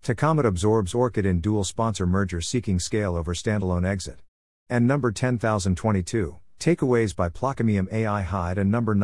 Tacomet absorbs Orchid in dual sponsor merger seeking scale over standalone exit. And number 10022, takeaways by Placomium AI Hyde. And number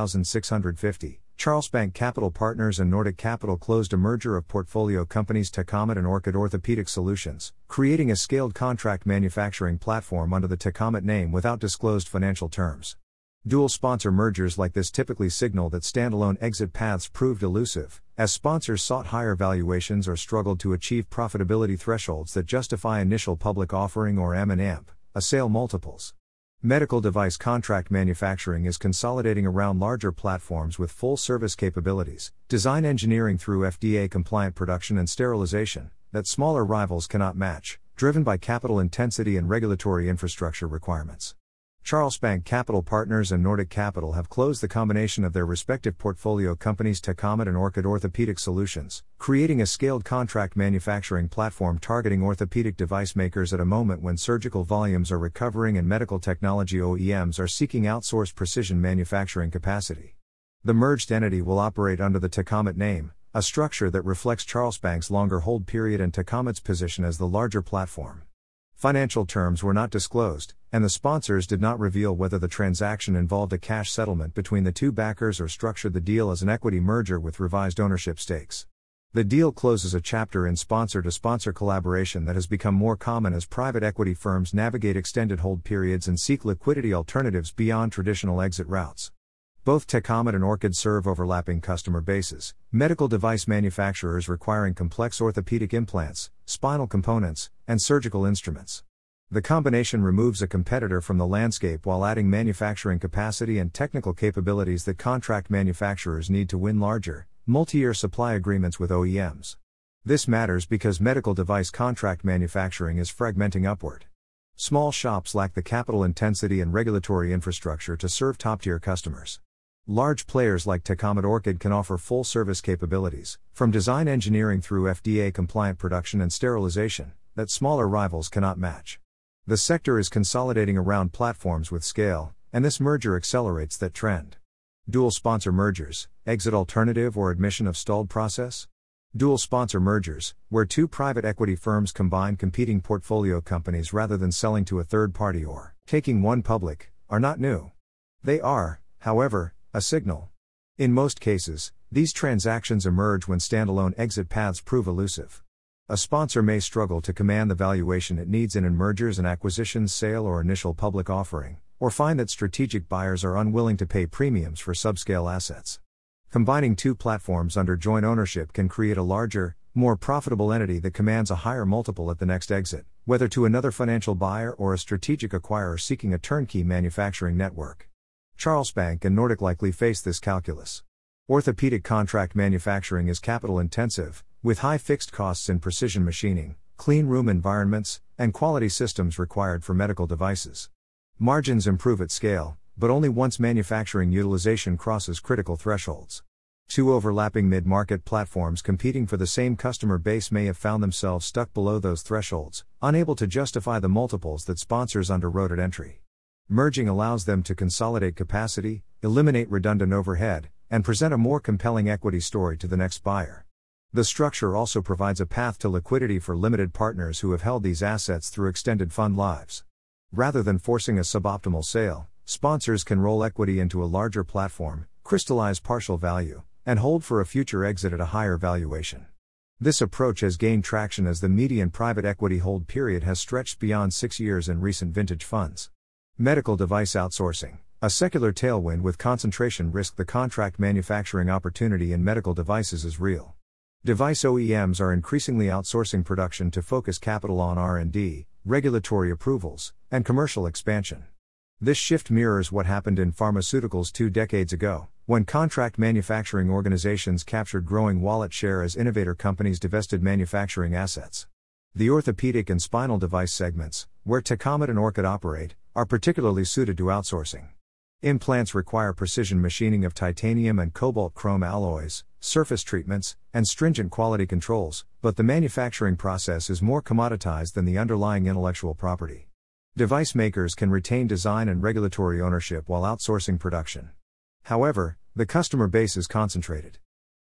9650, Charles Bank Capital Partners and Nordic Capital closed a merger of portfolio companies Tacomet and Orchid Orthopedic Solutions, creating a scaled contract manufacturing platform under the Tacomet name without disclosed financial terms. Dual sponsor mergers like this typically signal that standalone exit paths proved elusive, as sponsors sought higher valuations or struggled to achieve profitability thresholds that justify initial public offering or M&A, sale multiples. Medical device contract manufacturing is consolidating around larger platforms with full service capabilities, design engineering through FDA-compliant production and sterilization, that smaller rivals cannot match, driven by capital intensity and regulatory infrastructure requirements. Charles Bank Capital Partners and Nordic Capital have closed the combination of their respective portfolio companies Tacomet and Orchid Orthopedic Solutions, creating a scaled contract manufacturing platform targeting orthopedic device makers at a moment when surgical volumes are recovering and medical technology OEMs are seeking outsourced precision manufacturing capacity. The merged entity will operate under the Tacomet name, a structure that reflects Charles Bank's longer hold period and Tacomet's position as the larger platform. Financial terms were not disclosed, and the sponsors did not reveal whether the transaction involved a cash settlement between the two backers or structured the deal as an equity merger with revised ownership stakes. The deal closes a chapter in sponsor-to-sponsor collaboration that has become more common as private equity firms navigate extended hold periods and seek liquidity alternatives beyond traditional exit routes. Both Tacomet and Orchid serve overlapping customer bases, medical device manufacturers requiring complex orthopedic implants, spinal components, and surgical instruments. The combination removes a competitor from the landscape while adding manufacturing capacity and technical capabilities that contract manufacturers need to win larger, multi-year supply agreements with OEMs. This matters because medical device contract manufacturing is fragmenting upward. Small shops lack the capital intensity and regulatory infrastructure to serve top-tier customers. Large players like Tacomet Orchid can offer full-service capabilities, from design engineering through FDA-compliant production and sterilization, that smaller rivals cannot match. The sector is consolidating around platforms with scale, and this merger accelerates that trend. Dual sponsor mergers, exit alternative or admission of stalled process? Dual sponsor mergers, where two private equity firms combine competing portfolio companies rather than selling to a third party or taking one public, are not new. They are, however, a signal. In most cases, these transactions emerge when standalone exit paths prove elusive. A sponsor may struggle to command the valuation it needs in mergers and acquisitions, sale or initial public offering, or find that strategic buyers are unwilling to pay premiums for subscale assets. Combining two platforms under joint ownership can create a larger, more profitable entity that commands a higher multiple at the next exit, whether to another financial buyer or a strategic acquirer seeking a turnkey manufacturing network. Charles Bank and Nordic likely face this calculus. Orthopedic contract manufacturing is capital intensive, with high fixed costs in precision machining, clean room environments, and quality systems required for medical devices. Margins improve at scale, but only once manufacturing utilization crosses critical thresholds. Two overlapping mid-market platforms competing for the same customer base may have found themselves stuck below those thresholds, unable to justify the multiples that sponsors underwrote at entry. Merging allows them to consolidate capacity, eliminate redundant overhead, and present a more compelling equity story to the next buyer. The structure also provides a path to liquidity for limited partners who have held these assets through extended fund lives. Rather than forcing a suboptimal sale, sponsors can roll equity into a larger platform, crystallize partial value, and hold for a future exit at a higher valuation. This approach has gained traction as the median private equity hold period has stretched beyond 6 years in recent vintage funds. Medical device outsourcing, a secular tailwind with concentration risk. The contract manufacturing opportunity in medical devices is real. Device OEMs are increasingly outsourcing production to focus capital on R&D, regulatory approvals, and commercial expansion. This shift mirrors what happened in pharmaceuticals 2 decades ago, when contract manufacturing organizations captured growing wallet share as innovator companies divested manufacturing assets. The orthopedic and spinal device segments, where Tacomet and Orchid operate, are particularly suited to outsourcing. Implants require precision machining of titanium and cobalt chrome alloys, surface treatments, and stringent quality controls, but the manufacturing process is more commoditized than the underlying intellectual property. Device makers can retain design and regulatory ownership while outsourcing production. However, the customer base is concentrated.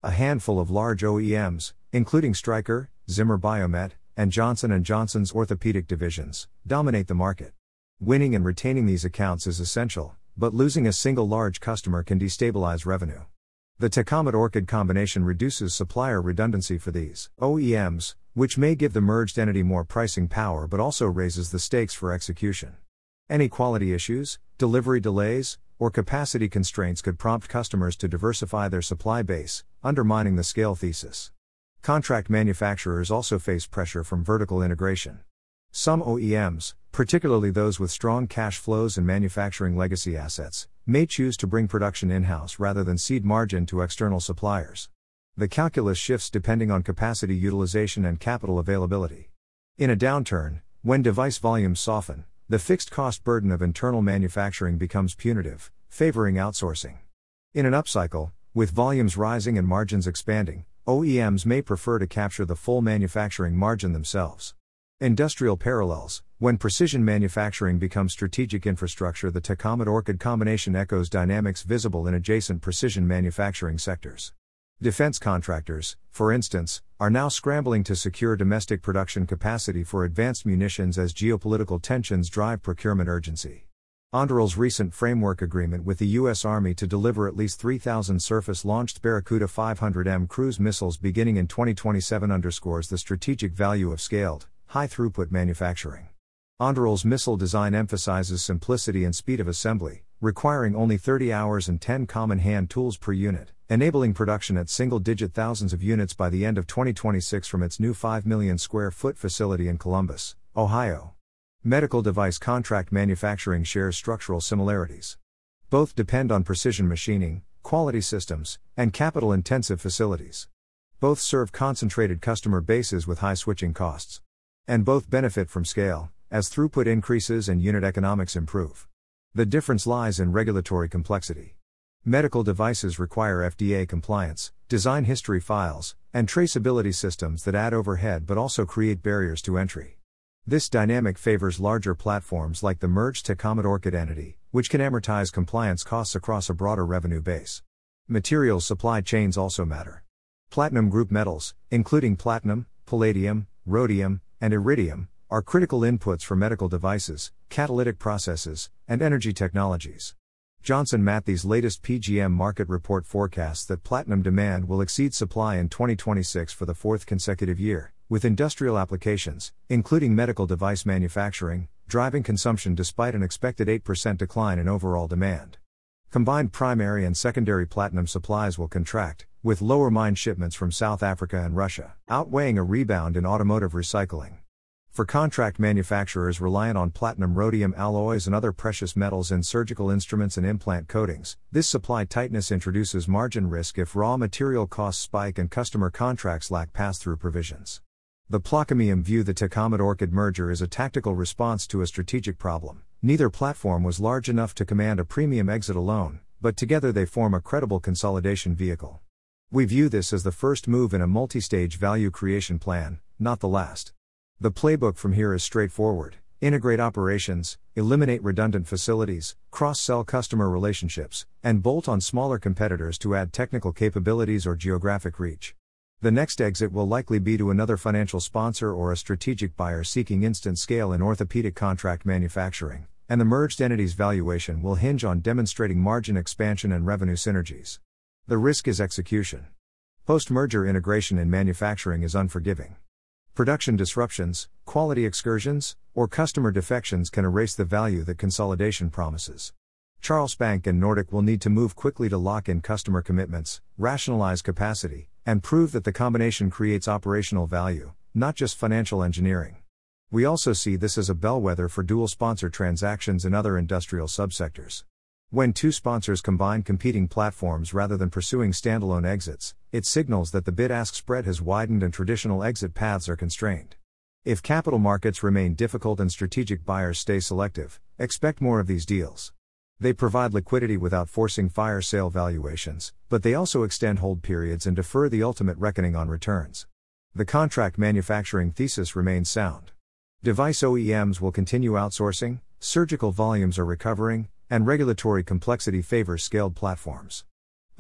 A handful of large OEMs, including Stryker, Zimmer Biomet, and Johnson & Johnson's orthopedic divisions, dominate the market. Winning and retaining these accounts is essential, but losing a single large customer can destabilize revenue. The Tecomit-Orchid combination reduces supplier redundancy for these OEMs, which may give the merged entity more pricing power but also raises the stakes for execution. Any quality issues, delivery delays, or capacity constraints could prompt customers to diversify their supply base, undermining the scale thesis. Contract manufacturers also face pressure from vertical integration. Some OEMs, particularly those with strong cash flows and manufacturing legacy assets, may choose to bring production in-house rather than cede margin to external suppliers. The calculus shifts depending on capacity utilization and capital availability. In a downturn, when device volumes soften, the fixed cost burden of internal manufacturing becomes punitive, favoring outsourcing. In an upcycle, with volumes rising and margins expanding, OEMs may prefer to capture the full manufacturing margin themselves. Industrial parallels: when precision manufacturing becomes strategic infrastructure, the Tecomit-Orchid combination echoes dynamics visible in adjacent precision manufacturing sectors. Defense contractors, for instance, are now scrambling to secure domestic production capacity for advanced munitions as geopolitical tensions drive procurement urgency. Anduril's recent framework agreement with the U.S. Army to deliver at least 3,000 surface-launched Barracuda 500M cruise missiles beginning in 2027 underscores the strategic value of scaled, high-throughput manufacturing. Anduril's missile design emphasizes simplicity and speed of assembly, requiring only 30 hours and 10 common hand tools per unit, enabling production at single-digit thousands of units by the end of 2026 from its new 5 million square foot facility in Columbus, Ohio. Medical device contract manufacturing shares structural similarities. Both depend on precision machining, quality systems, and capital-intensive facilities. Both serve concentrated customer bases with high switching costs. And both benefit from scale, as throughput increases and unit economics improve. The difference lies in regulatory complexity. Medical devices require FDA compliance, design history files, and traceability systems that add overhead but also create barriers to entry. This dynamic favors larger platforms like the merged Tecomit-Orchid entity, which can amortize compliance costs across a broader revenue base. Materials supply chains also matter. Platinum group metals, including platinum, palladium, rhodium, and iridium, are critical inputs for medical devices, catalytic processes, and energy technologies. Johnson Matthey's latest PGM market report forecasts that platinum demand will exceed supply in 2026 for the fourth consecutive year, with industrial applications, including medical device manufacturing, driving consumption despite an expected 8% decline in overall demand. Combined primary and secondary platinum supplies will contract, with lower mine shipments from South Africa and Russia, outweighing a rebound in automotive recycling. For contract manufacturers reliant on platinum rhodium alloys and other precious metals in surgical instruments and implant coatings, this supply tightness introduces margin risk if raw material costs spike and customer contracts lack pass-through provisions. The Plaquemine view the Tecomit-Orchid merger is a tactical response to a strategic problem. Neither platform was large enough to command a premium exit alone, but together they form a credible consolidation vehicle. We view this as the first move in a multi-stage value creation plan, not the last. The playbook from here is straightforward: integrate operations, eliminate redundant facilities, cross-sell customer relationships, and bolt on smaller competitors to add technical capabilities or geographic reach. The next exit will likely be to another financial sponsor or a strategic buyer seeking instant scale in orthopedic contract manufacturing, and the merged entity's valuation will hinge on demonstrating margin expansion and revenue synergies. The risk is execution. Post-merger integration in manufacturing is unforgiving. Production disruptions, quality excursions, or customer defections can erase the value that consolidation promises. Charles Bank and Nordic will need to move quickly to lock in customer commitments, rationalize capacity, and prove that the combination creates operational value, not just financial engineering. We also see this as a bellwether for dual-sponsor transactions in other industrial subsectors. When two sponsors combine competing platforms rather than pursuing standalone exits, it signals that the bid-ask spread has widened and traditional exit paths are constrained. If capital markets remain difficult and strategic buyers stay selective, expect more of these deals. They provide liquidity without forcing fire sale valuations, but they also extend hold periods and defer the ultimate reckoning on returns. The contract manufacturing thesis remains sound. Device OEMs will continue outsourcing, surgical volumes are recovering, and regulatory complexity favors scaled platforms.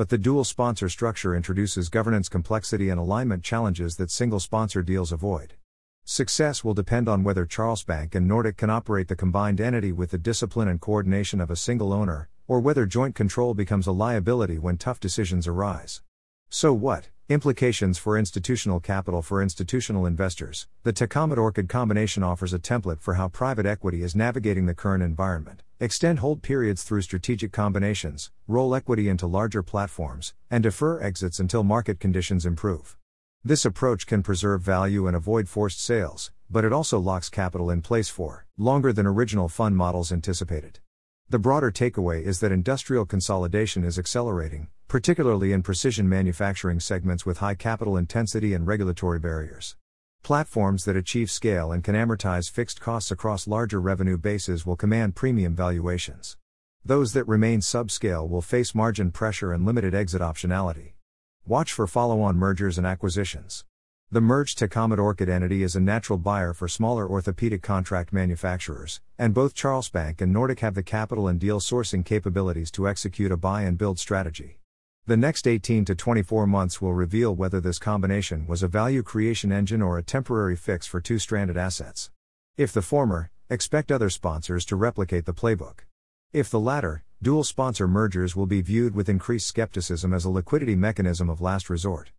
But the dual sponsor structure introduces governance complexity and alignment challenges that single sponsor deals avoid. Success will depend on whether Charles Bank and Nordic can operate the combined entity with the discipline and coordination of a single owner, or whether joint control becomes a liability when tough decisions arise. So what? Implications for institutional capital. For institutional investors, the Tecumseh-Orchid combination offers a template for how private equity is navigating the current environment: extend hold periods through strategic combinations, roll equity into larger platforms, and defer exits until market conditions improve. This approach can preserve value and avoid forced sales, but it also locks capital in place for longer than original fund models anticipated. The broader takeaway is that industrial consolidation is accelerating, particularly in precision manufacturing segments with high capital intensity and regulatory barriers. Platforms that achieve scale and can amortize fixed costs across larger revenue bases will command premium valuations. Those that remain subscale will face margin pressure and limited exit optionality. Watch for follow-on mergers and acquisitions. The merged Tecumseh-Orchid entity is a natural buyer for smaller orthopedic contract manufacturers, and both Charles Bank and Nordic have the capital and deal sourcing capabilities to execute a buy and build strategy. The next 18 to 24 months will reveal whether this combination was a value creation engine or a temporary fix for two stranded assets. If the former, expect other sponsors to replicate the playbook. If the latter, dual sponsor mergers will be viewed with increased skepticism as a liquidity mechanism of last resort.